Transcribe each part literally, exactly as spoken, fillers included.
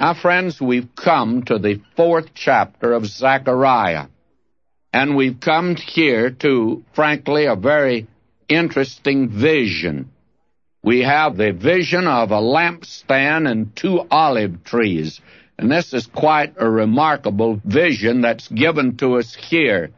Now, friends, we've come to the fourth chapter of Zechariah, and we've come here to, frankly, a very interesting vision. We have the vision of a lampstand and two olive trees, and this is quite a remarkable vision that's given to us here.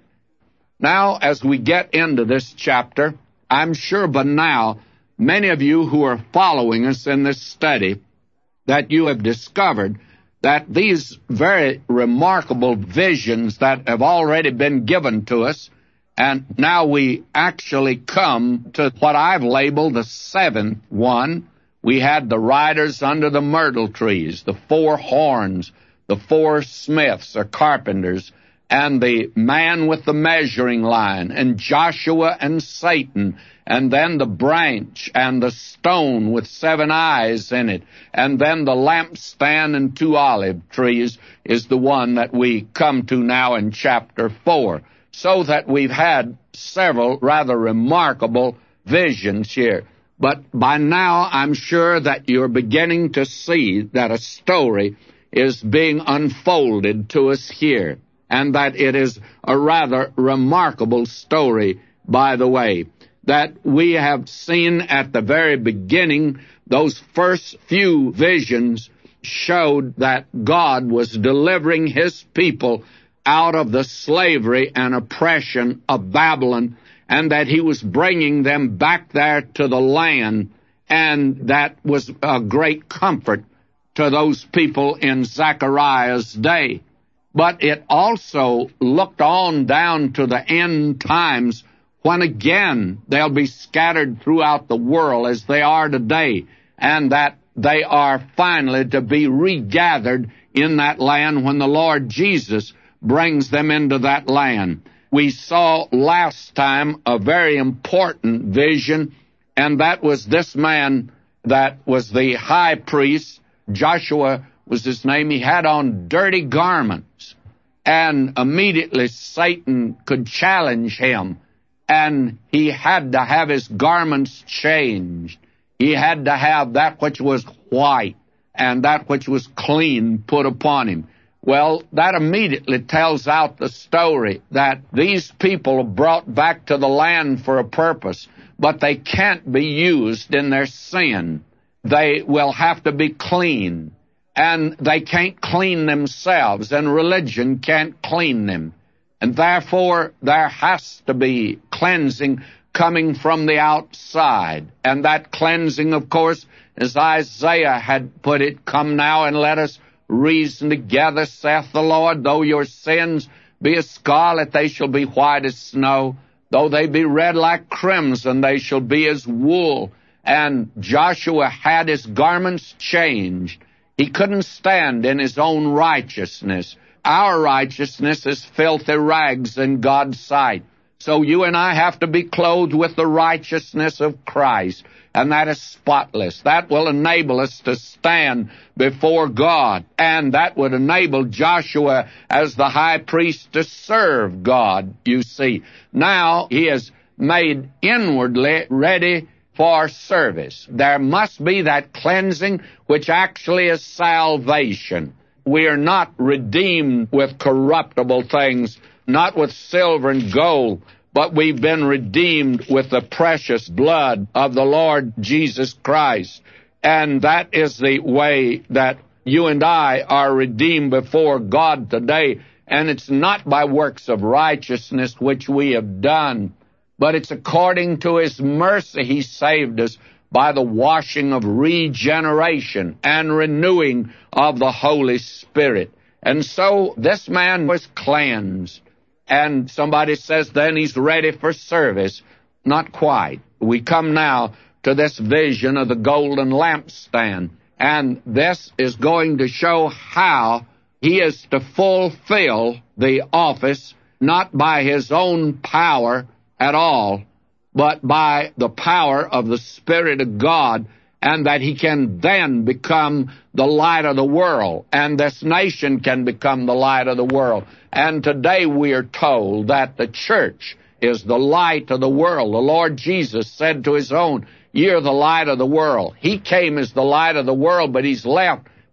Now, as we get into this chapter, I'm sure by now many of you who are following us in this study that you have discovered that these very remarkable visions that have already been given to us, and now we actually come to what I've labeled the seventh one. We had the riders under the myrtle trees, the four horns, the four smiths or carpenters, and the man with the measuring line, and Joshua and Satan, and then the branch and the stone with seven eyes in it, and then the lampstand and two olive trees is the one that we come to now in chapter four. So that we've had several rather remarkable visions here. But by now, I'm sure that you're beginning to see that a story is being unfolded to us here, and that it is a rather remarkable story, by the way, that we have seen at the very beginning. Those first few visions showed that God was delivering His people out of the slavery and oppression of Babylon, and that He was bringing them back there to the land, and that was a great comfort to those people in Zechariah's day. But it also looked on down to the end times, when again they'll be scattered throughout the world as they are today, and that they are finally to be regathered in that land when the Lord Jesus brings them into that land. We saw last time a very important vision, and that was this man that was the high priest. Joshua was his name. He had on dirty garments, and immediately Satan could challenge him, and he had to have his garments changed. He had to have that which was white and that which was clean put upon him. Well, that immediately tells out the story that these people are brought back to the land for a purpose, but they can't be used in their sin. They will have to be clean, and they can't clean themselves, and religion can't clean them. And therefore, there has to be cleansing coming from the outside. And that cleansing, of course, as Isaiah had put it, "Come now and let us reason together, saith the Lord. Though your sins be as scarlet, they shall be white as snow. Though they be red like crimson, they shall be as wool." And Joshua had his garments changed. He couldn't stand in his own righteousness. Our righteousness is filthy rags in God's sight. So you and I have to be clothed with the righteousness of Christ, and that is spotless. That will enable us to stand before God, and that would enable Joshua as the high priest to serve God, you see. Now he is made inwardly ready for service. There must be that cleansing which actually is salvation. We are not redeemed with corruptible things, not with silver and gold, but we've been redeemed with the precious blood of the Lord Jesus Christ. And that is the way that you and I are redeemed before God today. And it's not by works of righteousness which we have done, but it's according to His mercy He saved us by the washing of regeneration and renewing of the Holy Spirit. And so this man was cleansed. And somebody says then he's ready for service. Not quite. We come now to this vision of the golden lampstand. And this is going to show how he is to fulfill the office, not by his own power at all, but by the power of the Spirit of God, and that he can then become the light of the world, and this nation can become the light of the world. And today we are told that the church is the light of the world. The Lord Jesus said to His own, "You're the light of the world." He came as the light of the world, but He's left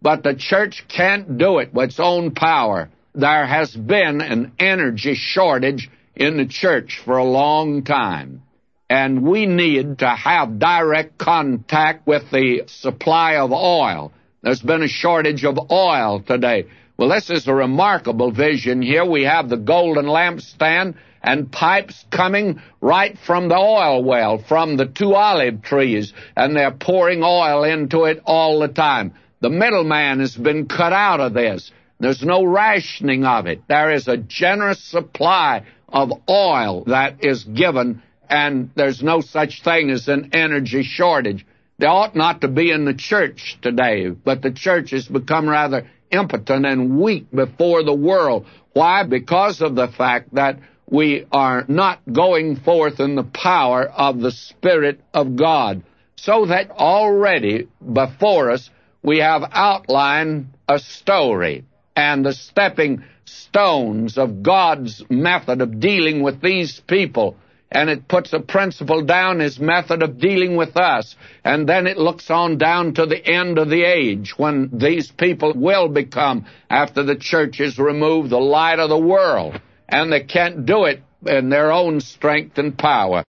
but the church can't do it with its own power. There has been an energy shortage in the church for a long time, and we need to have direct contact with the supply of oil. There's been a shortage of oil today. Well, this is a remarkable vision here. We have the golden lampstand and pipes coming right from the oil well, from the two olive trees, and they're pouring oil into it all the time. The middleman has been cut out of this. There's no rationing of it. There is a generous supply of oil that is given, and there's no such thing as an energy shortage. There ought not to be in the church today, but the church has become rather impotent and weak before the world. Why? Because of the fact that we are not going forth in the power of the Spirit of God. So that already before us we have outlined a story and the stepping stones of God's method of dealing with these people. And it puts a principle down, his method of dealing with us. And then it looks on down to the end of the age, when these people will become, after the church is removed, the light of the world. And they can't do it in their own strength and power.